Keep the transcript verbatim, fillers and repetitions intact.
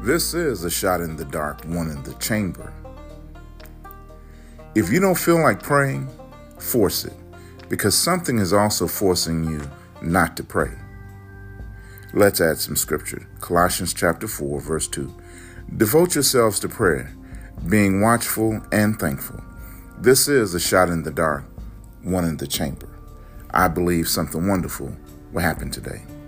This is a shot in the dark, one in the chamber. If you don't feel like praying, force it, because something is also forcing you not to pray. Let's add some scripture. Colossians chapter four, verse two. Devote yourselves to prayer, being watchful and thankful. This is a shot in the dark, one in the chamber. I believe something wonderful will happen today.